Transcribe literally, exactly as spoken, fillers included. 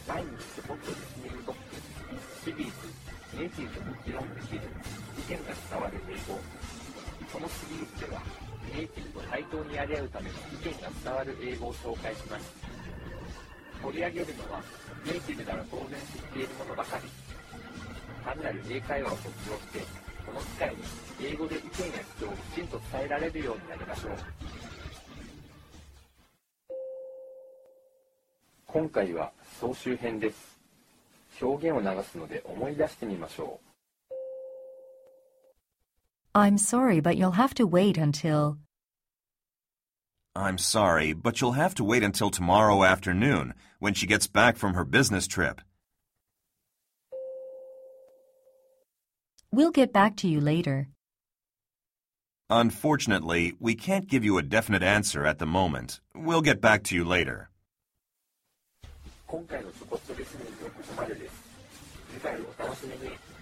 毎日ちょこっとリスニングトップシリーズネイティブに議論できる意見が伝わる英語。このシリーズではネイティブと対等にやり合うための意見が伝わる英語を紹介します。取り上げるのはネイティブなら当然知っているものばかり。単なる英会話を卒業してこの機会に英語で意見や主張をきちんと伝えられるようになりましょう。今回は総集編です。表現を流すので思い出してみましょう。 I'm sorry, but you'll have to wait until... I'm sorry, but you'll have to wait until tomorrow afternoon when she gets back from her business trip. We'll get back to you later. Unfortunately, we can't give you a definite answer at the moment. We'll get back to you later. 今回のちょこっとリスニングはここまでです。次回をお楽しみに。